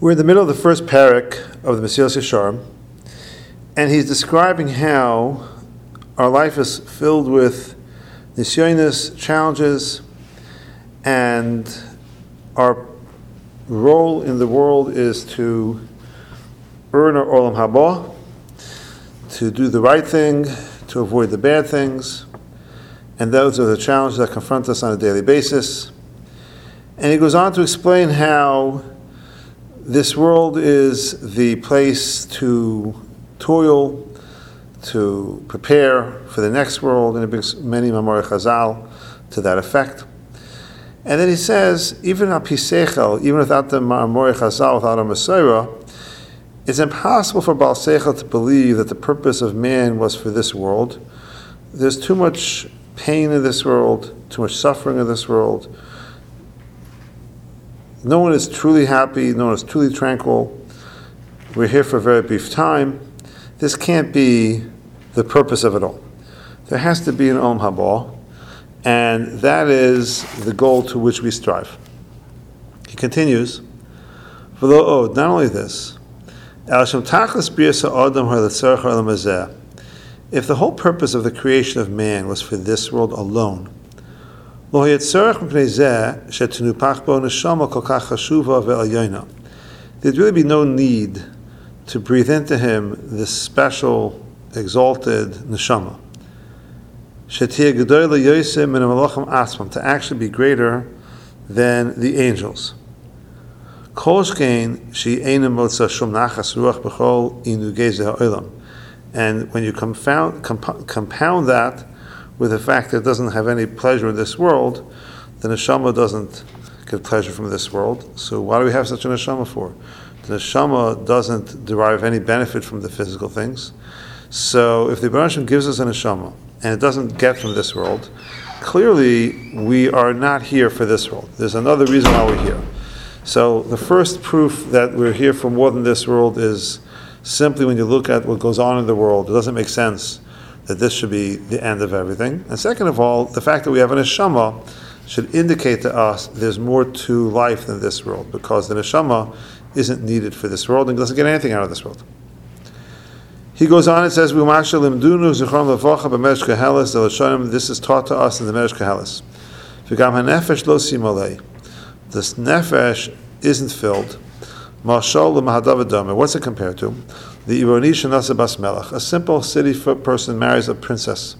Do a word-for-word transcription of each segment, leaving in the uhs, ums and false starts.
We're in the middle of the first parak of the Mesilas Yesharim, and he's describing how our life is filled with nisyonos, challenges, and our role in the world is to earn our olam haba, to do the right thing, to avoid the bad things, and those are the challenges that confront us on a daily basis. And he goes on to explain how this world is the place to toil, to prepare for the next world, and it brings many Mamorei Chazal to that effect. And then he says, even al pi seichel, even without the Mamorei Chazal, without a Messiah, it's impossible for Baal Seichel to believe that the purpose of man was for this world. There's too much pain in this world, too much suffering in this world. No one is truly happy, no one is truly tranquil. We're here for a very brief time. This can't be the purpose of it all. There has to be an Olam Haba, and that is the goal to which we strive. He continues, not only this, if the whole purpose of the creation of man was for this world alone, there'd really be no need to breathe into him this special, exalted neshama, to actually be greater than the angels. And when you compound, comp- compound that with the fact that it doesn't have any pleasure in this world, the neshama doesn't get pleasure from this world. So why do we have such a neshama for? The neshama doesn't derive any benefit from the physical things. So if the Baruch Hashem gives us a neshama and it doesn't get from this world, clearly we are not here for this world. There's another reason why we're here. So the first proof that we're here for more than this world is simply when you look at what goes on in the world, it doesn't make sense that this should be the end of everything. And second of all, the fact that we have a neshama should indicate to us there's more to life than this world, because the neshama isn't needed for this world and doesn't get anything out of this world. He goes on and says, this is taught to us in the Medrash Kehelis. This nefesh isn't filled. What's it compared to? The Ironish Nasa Bas Melech. A simple city person marries a princess.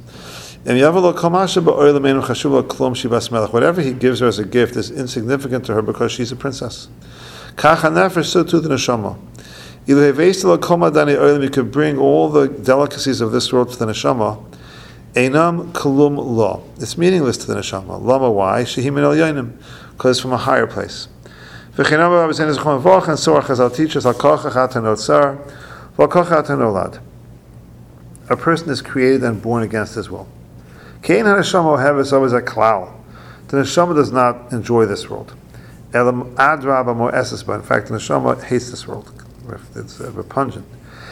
Whatever he gives her as a gift is insignificant to her because she's a princess. So too the neshama. You could bring all the delicacies of this world to the neshama. Einam kalum lo. It's meaningless to the neshama. Lama, why? Shehim min el yonim. Because it's from a higher place. And so our Chazal teaches, a person is created and born against his will. The neshama does not enjoy this world. In fact, the neshama hates this world. It's uh, repugnant.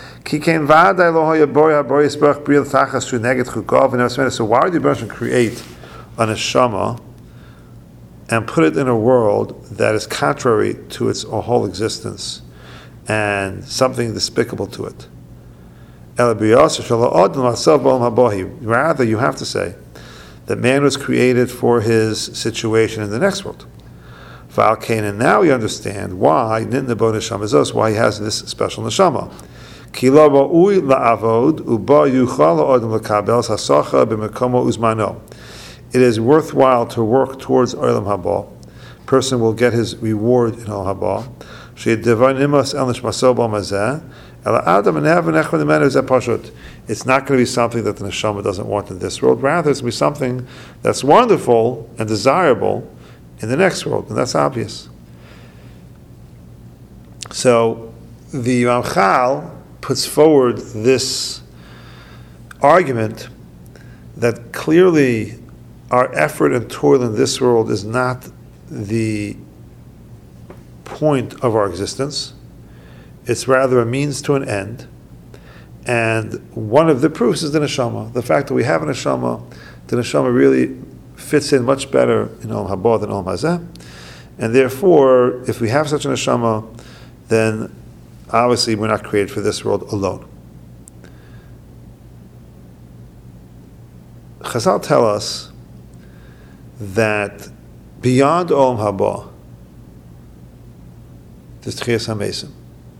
So why did the Baruch create a neshama and put it in a world that is contrary to its whole existence and something despicable to it? Rather, you have to say that man was created for his situation in the next world. And now we understand why why he has this special neshama. It is worthwhile to work towards Olam Haba. Person will get his reward in Olam Haba. It's not going to be something that the neshama doesn't want in this world. Rather, it's going to be something that's wonderful and desirable in the next world, and that's obvious. So the Ramchal puts forward this argument that clearly our effort and toil in this world is not the point of our existence. It's rather a means to an end. And one of the proofs is the neshama. The fact that we have a neshama, the neshama really fits in much better in Olam Haba than Olam Hazeh. And therefore, if we have such a neshama, then obviously we're not created for this world alone. Chazal tell us that beyond Olam Haba, there's Tchias HaMesim.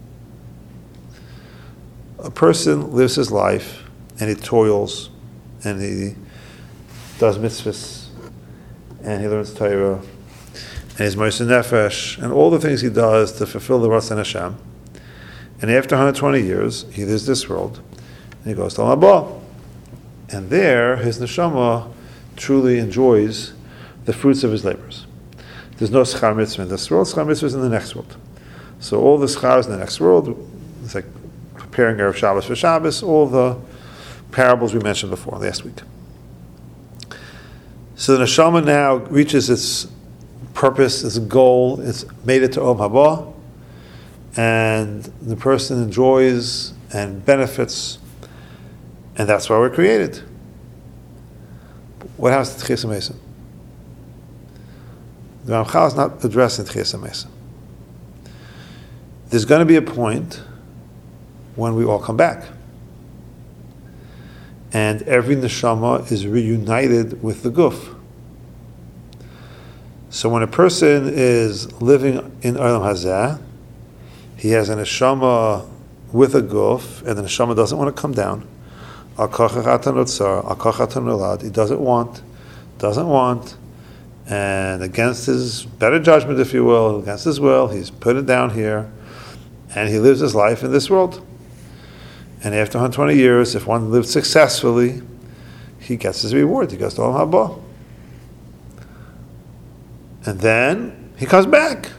A person lives his life and he toils and he does mitzvahs and he learns Torah and he's Moshe Nefesh and all the things he does to fulfill the Ratzon Hashem. And after one hundred twenty years, he leaves this world and he goes to Olam Haba. And there, his neshama truly enjoys the fruits of his labors. There's no schar mitzvah in this world. Schar mitzvah is in the next world. So all the schar is in the next world. It's like preparing Erev Shabbos for Shabbos, all the parables we mentioned before last week. So the neshama now reaches its purpose, its goal. It's made it to Olam Haba, and the person enjoys and benefits, and that's why we're created. What happens to Tchias HaMesim? The Ramchal is not addressing Tchias HaMesim. There's going to be a point when we all come back. And every neshama is reunited with the guf. So when a person is living in Olam Hazeh, he has a neshama with a guf, and the neshama doesn't want to come down. He doesn't want, doesn't want, and against his better judgment, if you will, against his will, he's put it down here, and he lives his life in this world. And after one hundred twenty years, if one lives successfully, he gets his reward. He goes to Olam Haba. And then he comes back.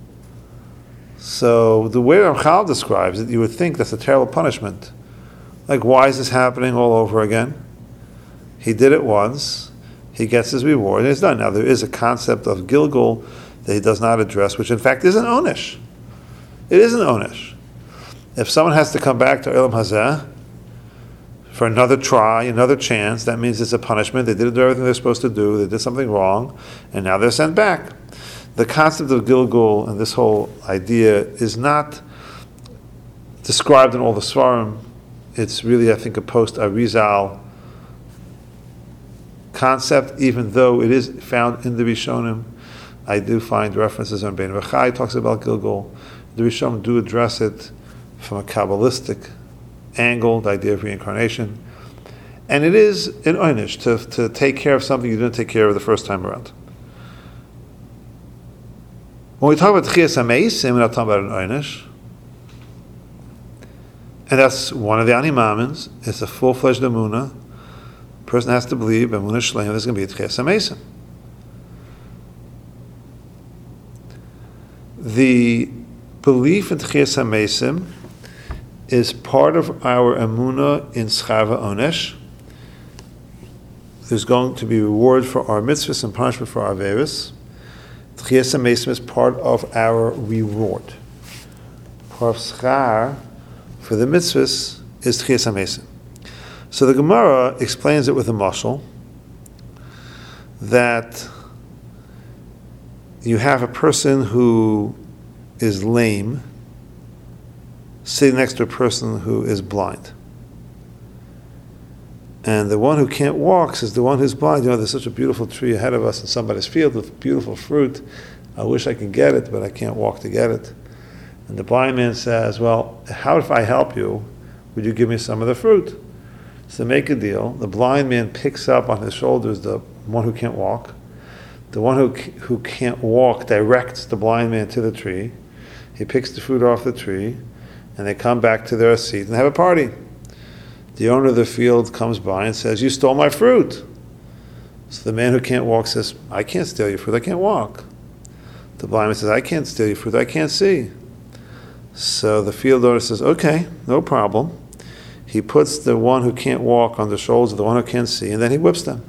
So the way Ramchal describes it, you would think that's a terrible punishment. Like, why is this happening all over again? He did it once, he gets his reward, and it's done. Now, there is a concept of Gilgul that he does not address, which in fact is an Onish. It is an Onish. If someone has to come back to Olam Hazeh for another try, another chance, that means it's a punishment. They didn't do everything they're supposed to do, they did something wrong, and now they're sent back. The concept of Gilgul and this whole idea is not described in all the Svarim. It's really, I think, a post-Arizal concept, even though it is found in the Rishonim. I do find references on Bein V'chai talks about Gilgul. The Rishonim do address it from a Kabbalistic angle, the idea of reincarnation. And it is an oynish to, to take care of something you didn't take care of the first time around. When we talk about Tchias HaMesim, we're not talking about an oynish. And that's one of the animamins. It's a full-fledged emunah. A person has to believe, emunah shleim, there's going to be a Tchias HaMesim. The belief in Tchias HaMesim is part of our emunah in Schar V'Onesh. There's going to be reward for our mitzvahs and punishment for our averos. Tchias HaMesim is part of our reward. Part of Schar for the mitzvahs is Tchias HaMesim. So the Gemara explains it with a mashal that you have a person who is lame sitting next to a person who is blind. And the one who can't walk is the one who's blind. You know, there's such a beautiful tree ahead of us in somebody's field with beautiful fruit. I wish I could get it, but I can't walk to get it. And the blind man says, well, how if I help you, would you give me some of the fruit? So make a deal. The blind man picks up on his shoulders the one who can't walk. The one who who can't walk directs the blind man to the tree. He picks the fruit off the tree, and they come back to their seat and have a party. The owner of the field comes by and says, you stole my fruit. So the man who can't walk says, I can't steal your fruit, I can't walk. The blind man says, I can't steal your fruit, I can't see. So the field owner says, okay, no problem. He puts the one who can't walk on the shoulders of the one who can't see, and then he whips them.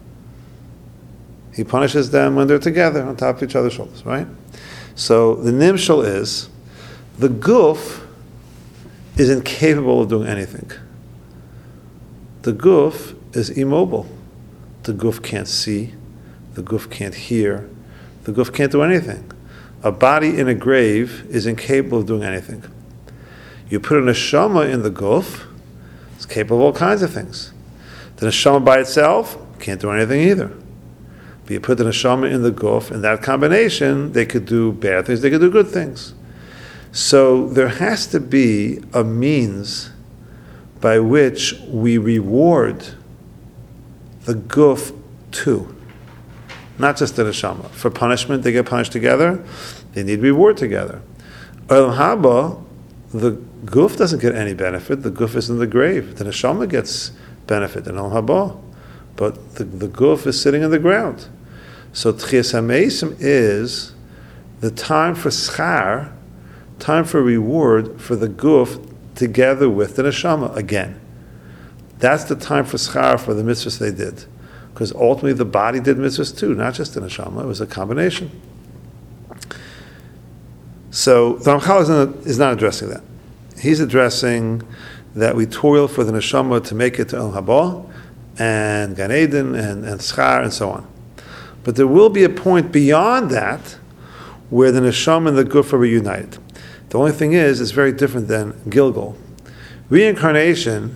He punishes them when they're together on top of each other's shoulders, right? So the nimshal is, the guf is incapable of doing anything. The guf is immobile. The guf can't see. The guf can't hear. The guf can't do anything. A body in a grave is incapable of doing anything. You put a neshama in the guf, it's capable of all kinds of things. The neshama by itself can't do anything either. But you put the neshama in the guf, in that combination, they could do bad things, they could do good things. So there has to be a means by which we reward the guf too. Not just the neshama. For punishment, they get punished together. They need reward together. Olam haba, the guf doesn't get any benefit. The guf is in the grave. The neshama gets benefit in Olam haba, but the, the guf is sitting in the ground. So Tchias HaMeisim is the time for schar, time for reward for the guf together with the neshama again. That's the time for schar for the mitzvahs they did. Because ultimately the body did mitzvahs too, not just the neshama, it was a combination. So the Ramchal is not, is not addressing that. He's addressing that we toil for the neshama to make it to El Haba, and Gan Eden, and, and Schar, and so on. But there will be a point beyond that where the neshama and the guf are reunited. The only thing is, it's very different than Gilgal. Reincarnation,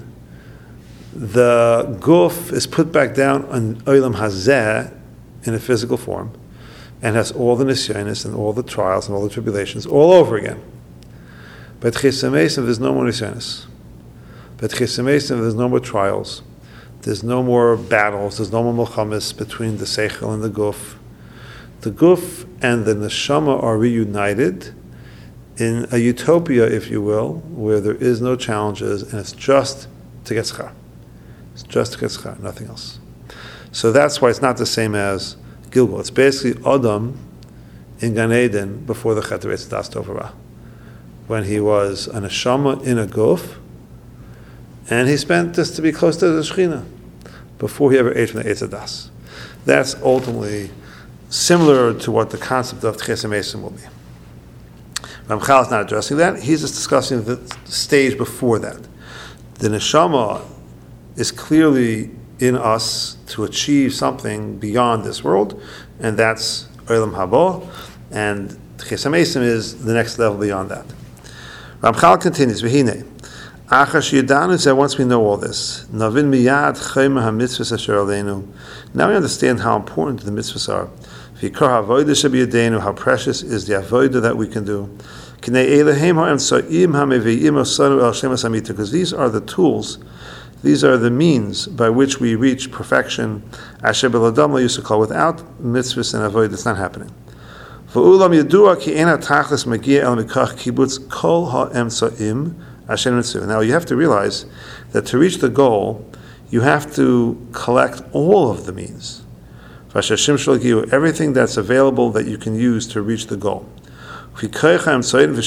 the guf is put back down on Olam Hazeh in a physical form, and has all the nisyonis and all the trials and all the tribulations all over again. But Tchias HaMeisim, there's no more nisyonis. But Tchias HaMeisim, there's no more trials. There's no more battles. There's no more milchamis between the seichel and the guf. The guf and the neshama are reunited in a utopia, if you will, where there is no challenges, and it's just to get schar. It's just to get schar, nothing else. So that's why it's not the same as Gilgal. It's basically Adam in Gan Eden before the Chet Eitz Das Tov Ra, when he was a neshama in a guf, and he spent just to be close to the Shekhinah before he ever ate from the Eitz Das. That's ultimately similar to what the concept of Tchias HaMeisim will be. Ramchal is not addressing that. He's just discussing the stage before that. The neshama is clearly in us to achieve something beyond this world, and that's Olam Haba, and Tchias HaMeisim is the next level beyond that. Ramchal continues, V'hinei, Achar sheyadanu, said once we know all this, Navin miyad chayma ha-mitzvahs asher aleinu. Now we understand how important the mitzvahs are. V'yikar ha-avodah shebiyadenu, how precious is the avodah that we can do. Kinei elehem ha'emtsoim ha'meve'im osanu el shemas hamita, because these are the tools, these are the means by which we reach perfection. Asher b'ladam lo yusakol, without mitzvahs and avodah, it's not happening. V'ulam yadua ki ein ha-tachlis magia el mikach kibutz kol ha'emtsoim. Now you have to realize that to reach the goal, you have to collect all of the means. Everything that's available that you can use to reach the goal. According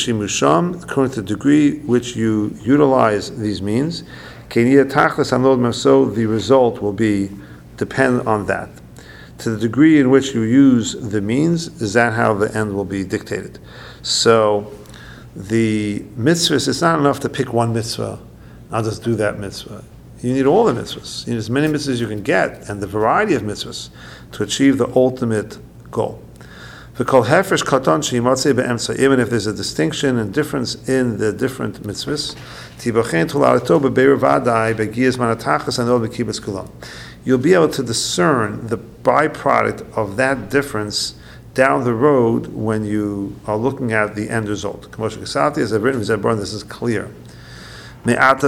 to the degree which you utilize these means, so the result will be depend on that. To the degree in which you use the means, is that how the end will be dictated. So the mitzvahs, it's not enough to pick one mitzvah. I'll just do that mitzvah. You need all the mitzvahs. You need as many mitzvahs as you can get, and the variety of mitzvahs to achieve the ultimate goal. Even if there's a distinction and difference in the different mitzvahs, you'll be able to discern the byproduct of that difference down the road when you are looking at the end result. K'moshe Kesati, as I've written, this is clear. And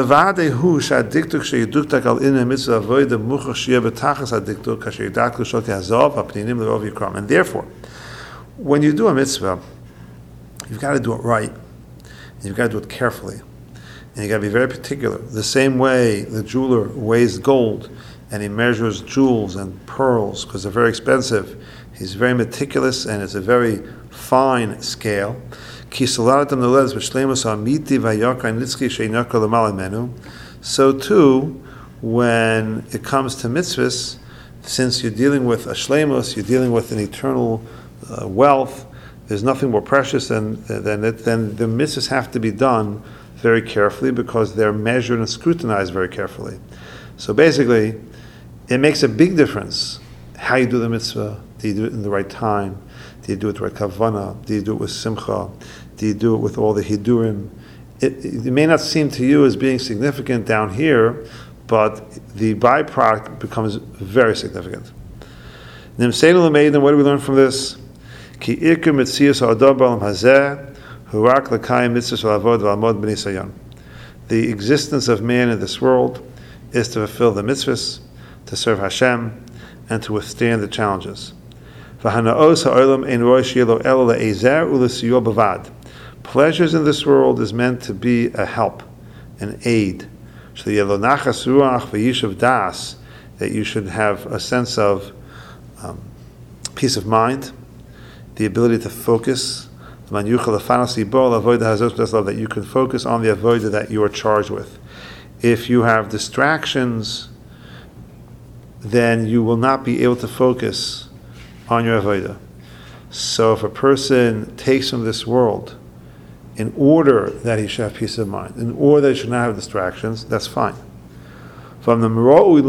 therefore, when you do a mitzvah, you've got to do it right. You've got to do it carefully. And you've got to be very particular. The same way the jeweler weighs gold and he measures jewels and pearls because they're very expensive. He's very meticulous, and it's a very fine scale. So too, when it comes to mitzvahs, since you're dealing with a shleimus, you're dealing with an eternal uh, wealth, there's nothing more precious than, than it, then the mitzvahs have to be done very carefully because they're measured and scrutinized very carefully. So basically, it makes a big difference how you do the mitzvah. Do you do it in the right time? Do Do you do it with kavana? Do you do it with simcha? Do you do it with all the hidurim? It, it may not seem to you as being significant down here, but the byproduct becomes very significant. Nimseinu l'meidin, what do we learn from this? Ki ikar mitzias ha'adam b'olam hazeh hurak l'kayim mitzvos v'lavod v'almod b'nisayon. The existence of man in this world is to fulfill the mitzvahs, to serve Hashem, and to withstand the challenges. V'hana'os ha'olam ein rosh yelo elo le'ezer u'l'siyur b'vad. Pleasures in this world is meant to be a help, an aid. That you should have a sense of um, peace of mind, the ability to focus, that you can focus on the avodah that you are charged with. If you have distractions, then you will not be able to focus on your avodah. So if a person takes from this world in order that he should have peace of mind, in order that he should not have distractions, that's fine. From the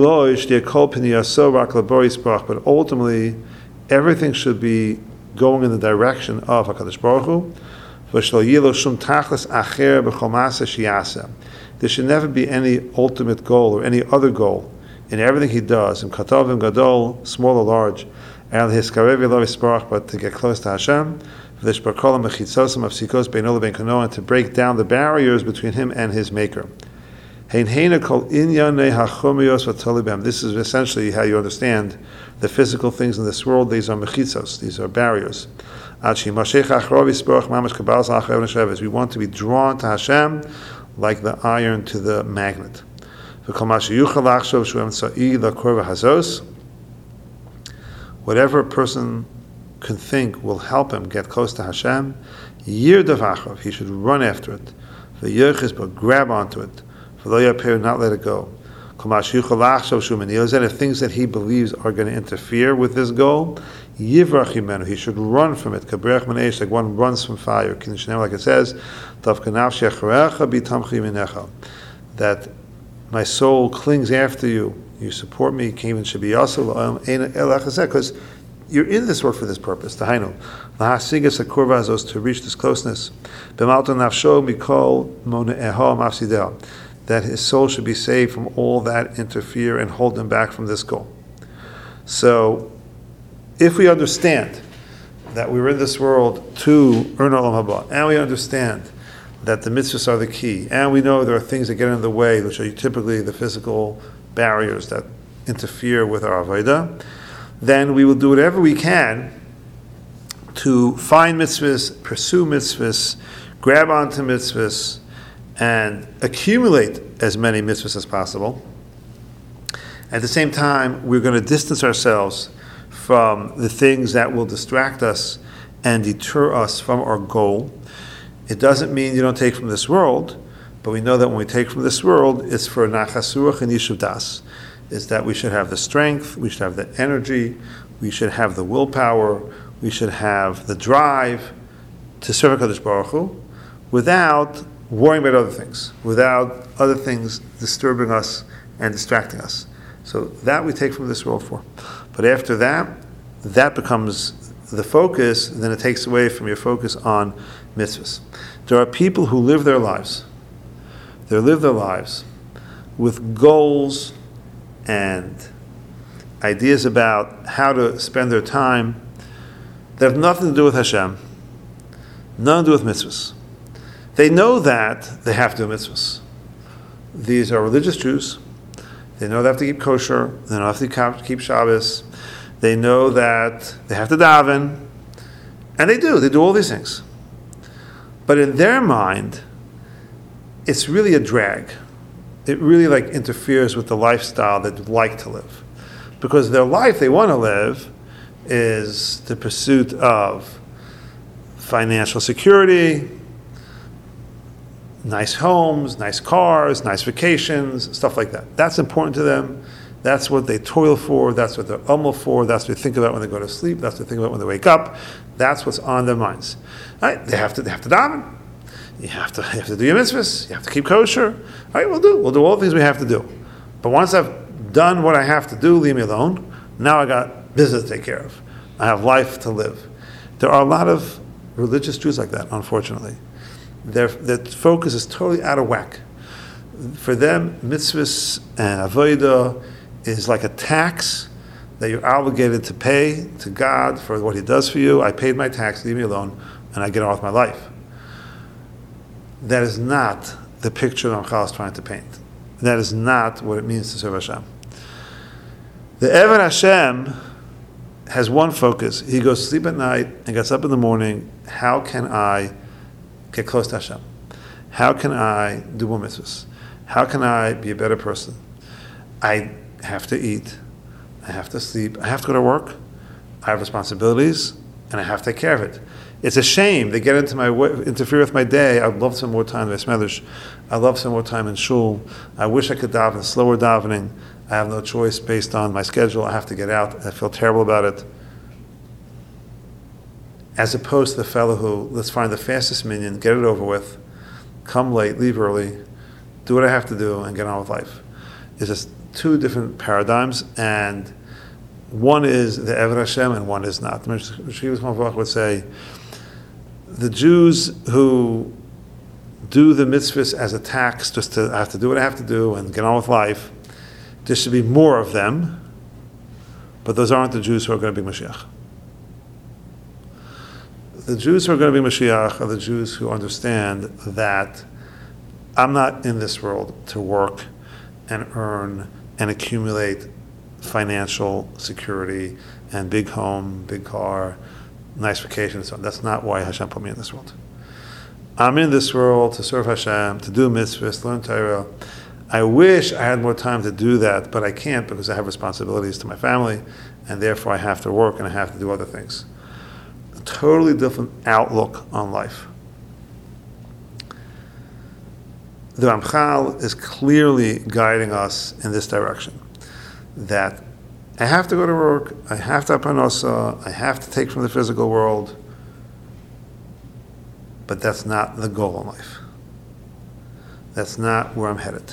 but ultimately, everything should be going in the direction of HaKadosh Baruch Hu. There should never be any ultimate goal or any other goal in everything he does, in Katavim Gadol, small or large, but to get close to Hashem, and to break down the barriers between him and his maker. This is essentially how you understand the physical things in this world. These are mechitzos, these are barriers. We want to be drawn to Hashem like the iron to the magnet. Whatever a person can think will help him get close to Hashem, he should run after it. But grab onto it. Not let it go. If things that he believes are going to interfere with this goal, he should run from it. Like one runs from fire. Like it says, that my soul clings after you. You support me, because you're in this world for this purpose. To reach this closeness. That his soul should be saved from all that interfere and hold him back from this goal. So, if we understand that we were in this world to earn Olam Haba, and we understand that the mitzvahs are the key, and we know there are things that get in the way, which are typically the physical barriers that interfere with our avodah, then we will do whatever we can to find mitzvahs, pursue mitzvahs, grab onto mitzvahs, and accumulate as many mitzvahs as possible. At the same time, we're going to distance ourselves from the things that will distract us and deter us from our goal. It doesn't mean you don't take from this world, but we know that when we take from this world, it's for nachas ruach and yishuv das. Is that we should have the strength, we should have the energy, we should have the willpower, we should have the drive to serve HaKadosh Baruch Hu without worrying about other things, without other things disturbing us and distracting us. So that we take from this world for. But after that, that becomes the focus, and then it takes away from your focus on mitzvahs. There are people who live their lives. They live their lives with goals and ideas about how to spend their time that have nothing to do with Hashem, nothing to do with mitzvahs. They know that they have to do mitzvahs. These are religious Jews. They know they have to keep kosher. They know they have to keep Shabbos. They know that they have to daven. And they do. They do all these things. But in their mind, it's really a drag. It really like interferes with the lifestyle that they'd like to live. Because their life they want to live is the pursuit of financial security, nice homes, nice cars, nice vacations, stuff like that. That's important to them. That's what they toil for. That's what they're umel for. That's what they think about when they go to sleep. That's what they think about when they wake up. That's what's on their minds. Right? They have to. They have to daven. You have to. You have to do your mitzvahs. You have to keep kosher. All right, we'll do. We'll do all the things we have to do. But once I've done what I have to do, leave me alone. Now I got business to take care of. I have life to live. There are a lot of religious Jews like that, unfortunately. Their, their focus is totally out of whack. For them, mitzvahs and avodah is like a tax that you're obligated to pay to God for what He does for you. I paid my tax, leave me alone, and I get on with my life. That is not the picture that Ramchal is trying to paint. That is not what it means to serve Hashem. The Eved Hashem has one focus. He goes to sleep at night and gets up in the morning. How can I get close to Hashem? How can I do more mitzvahs? How can I be a better person? I have to eat. I have to sleep. I have to go to work. I have responsibilities, and I have to take care of it. It's a shame they get into my interfere with my day. I'd love some more time in Smedrish. I'd love some more time in shul. I wish I could daven slower davening. I have no choice based on my schedule. I have to get out. I feel terrible about it. As opposed to the fellow who, let's find the fastest minion, get it over with, come late, leave early, do what I have to do, and get on with life. It's just two different paradigms, and one is the Eved Hashem and one is not. Rashi would say, the Jews who do the mitzvahs as a tax, just to have to do what I have to do and get on with life, there should be more of them, but those aren't the Jews who are going to be Mashiach. The Jews who are going to be Mashiach are the Jews who understand that I'm not in this world to work and earn and accumulate financial security and big home, big car, nice vacation, and so on. That's not why Hashem put me in this world. I'm in this world to serve Hashem, to do mitzvahs, learn Torah. I wish I had more time to do that, but I can't because I have responsibilities to my family, and therefore I have to work and I have to do other things. A totally different outlook on life. The Ramchal is clearly guiding us in this direction, that I have to go to work, I have to have parnasa, I have to take from the physical world, but that's not the goal in life. That's not where I'm headed.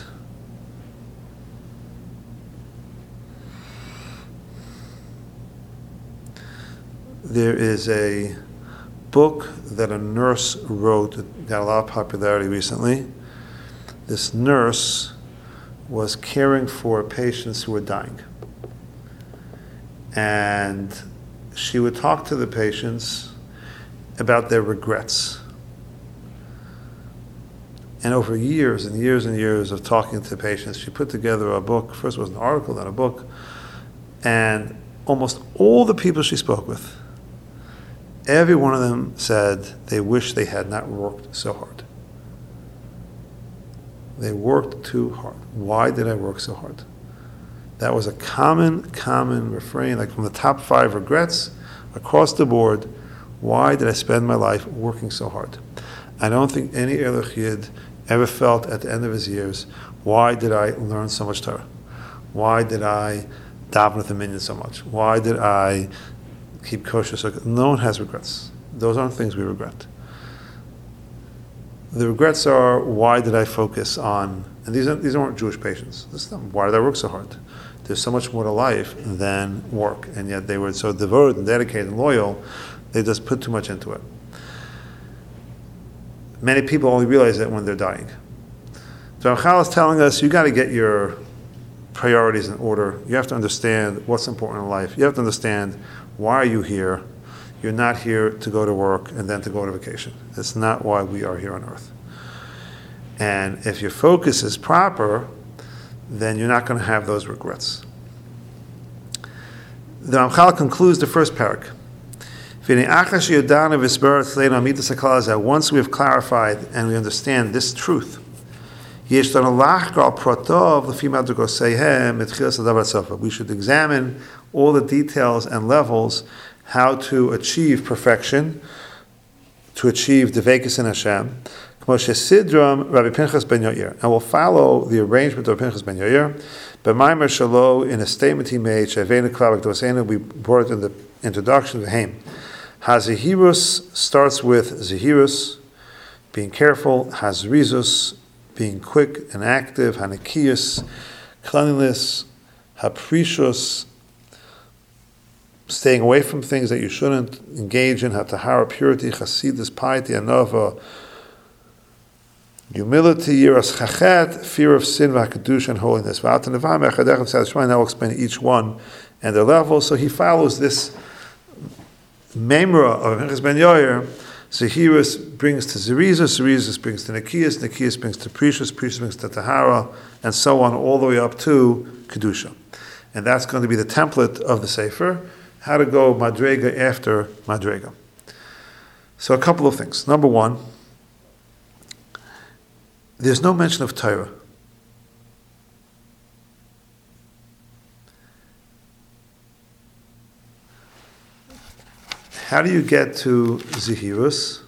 There is a book that a nurse wrote that got a lot of popularity recently. This nurse was caring for patients who were dying. And she would talk to the patients about their regrets. And over years and years and years of talking to patients, she put together a book. First it was an article, then a book. And almost all the people she spoke with, every one of them said they wish they had not worked so hard. They worked too hard. Why did I work so hard? That was a common, common refrain, like from the top five regrets across the board. Why did I spend my life working so hard? I don't think any other Chid ever felt at the end of his years, why did I learn so much Torah? Why did I daven with the minion so much? Why did I keep kosher? So no one has regrets. Those aren't things we regret. The regrets are, why did I focus on, and these aren't, these aren't Jewish patients. This is not, why did I work so hard? There's so much more to life than work, and yet they were so devoted and dedicated and loyal, they just put too much into it. Many people only realize that when they're dying. So Ramchal is telling us, you got to get your priorities in order. You have to understand what's important in life. You have to understand, why are you here? You're not here to go to work and then to go to vacation. That's not why we are here on earth. And if your focus is proper, then you're not going to have those regrets. The Ramchal concludes the first parak. Once we have clarified and we understand this truth, we should examine all the details and levels how to achieve perfection, to achieve Dveikus in Hashem. And we'll follow the arrangement of Pinchas ben Yair. B'maimer Shalo, in a statement he made, we brought it in the introduction of Haim. Hazahirus starts with Zahirus, being careful. Hazrizus, being quick and active. Hanikius, cleanliness. Haprishus, staying away from things that you shouldn't engage in, hatahara, purity, chasidus, piety, anova, humility, yiras chachet, fear of sin, v'hakadusha, and holiness. Now we'll explain each one and their level. So he follows this memra of Pinchas ben Yair. Zehirus brings to Zerizus, Zerizus brings to Nikias, Nikias brings to Precious, Precious brings to Tahara, and so on, all the way up to Kedusha. And that's going to be the template of the Sefer, how to go Madrega after Madrega. So a couple of things. Number one, there's no mention of Torah. How do you get to Zehirus?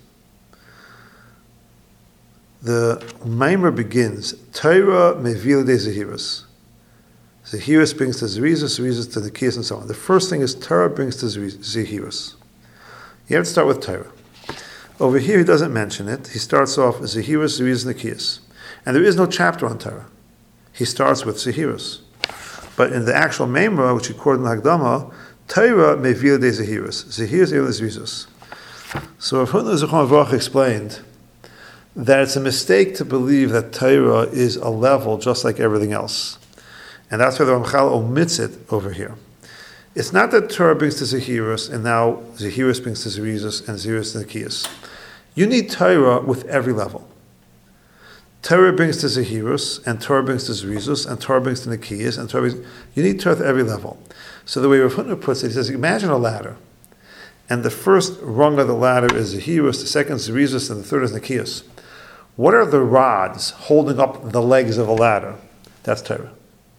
The Maimer begins, Torah mevil de Zehirus. Zehirus brings to Zerizus, Zerizus to the Kiyas, and so on. The first thing is Torah brings to Zehirus. You have to start with Torah. Over here he doesn't mention it. He starts off Zehirus, Zerizus, and Kiyas. And there is no chapter on Torah. He starts with Zehirus. But in the actual Maimer, which he quoted in Hagdama, Torah mevil de Zehirus. Zehirus is Zerizus. So Rav Hutner Zichron Levracha explained that it's a mistake to believe that Torah is a level just like everything else. And that's why the Ramchal omits it over here. It's not that Torah brings to Zehirus, and now Zehirus brings to Zerizus, and Zerizus to Nikias. You need Torah with every level. Torah brings to Zehirus, and Torah brings to Zerizus, and Torah brings to Nikias, and Torah brings... You need Torah at every level. So the way Rav Hutner puts it, he says, imagine a ladder. And the first rung of the ladder is Zehirus, the second is Zerizus, and the third is Nikias. What are the rods holding up the legs of a ladder? That's Torah.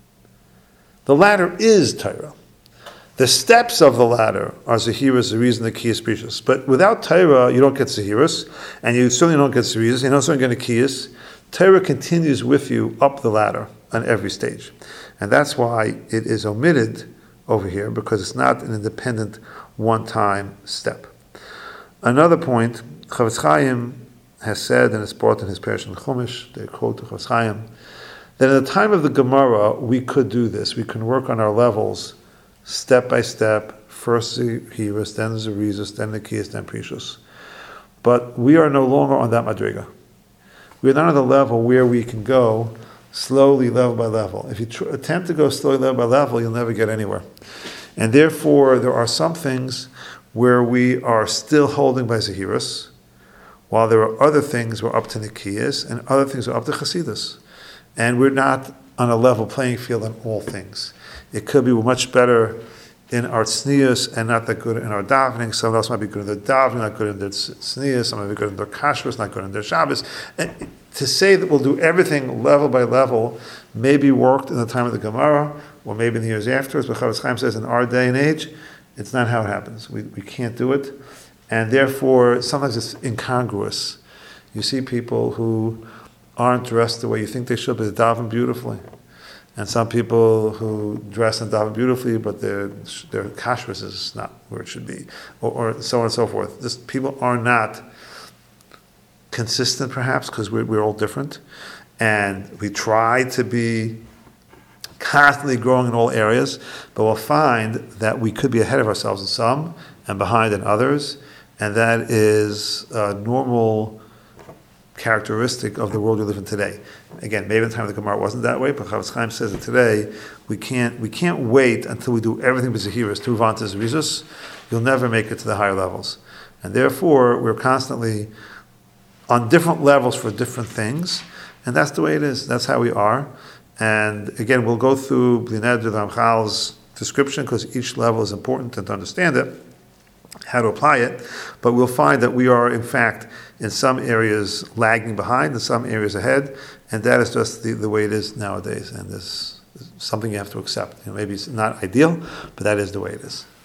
The ladder is Torah. The steps of the ladder are Zehirus, Zerizus, and Nikias, Precious. But without Torah, you don't get Zehirus, and you certainly don't get Zerizus, you don't certainly get Nikias. Torah continues with you up the ladder on every stage. And that's why it is omitted over here, because it's not an independent one-time step. Another point, Chavetz Chaim has said, and it's brought in his Parish in Chumash, they quote to Chavetz Chaim, that in the time of the Gemara, we could do this. We can work on our levels step by step, first Zehirus, then Zerizus, then Nikias, then Precious. But we are no longer on that Madriga. We are not on the level where we can go slowly, level by level. If you tr- attempt to go slowly, level by level, you'll never get anywhere. And therefore, there are some things where we are still holding by Zehirus, while there are other things we're up to Nikias, and other things are up to Chasidus. And we're not on a level playing field on all things. It could be much better in our tznius and not that good in our davening. Someone else might be good in their davening, not good in their tznius. Some might be good in their kashrus, not good in their Shabbos. And to say that we'll do everything level by level maybe worked in the time of the Gemara, or maybe in the years afterwards. But Chavetz Chaim says in our day and age, it's not how it happens. We we can't do it. And therefore, sometimes it's incongruous. You see people who aren't dressed the way you think they should, but they daven beautifully. And some people who dress and daven beautifully, but their their kashrus is not where it should be, or, or so on and so forth. This, people are not consistent, perhaps, because we're, we're all different. And we try to be constantly growing in all areas, but we'll find that we could be ahead of ourselves in some and behind in others. And that is a normal characteristic of the world we live in today. Again, maybe in the time of the Gemara it wasn't that way, but Chavetz Chaim says that today we can't we can't wait until we do everything with Zehirus to move on to Zerizus. You'll never make it to the higher levels. And therefore, we're constantly on different levels for different things, and that's the way it is. That's how we are. And again, we'll go through Bli Neder, the Ramchal's description, because each level is important and to understand it, how to apply it, but we'll find that we are, in fact, in some areas lagging behind, in some areas ahead, and that is just the, the way it is nowadays, and this is something you have to accept. You know, maybe it's not ideal, but that is the way it is.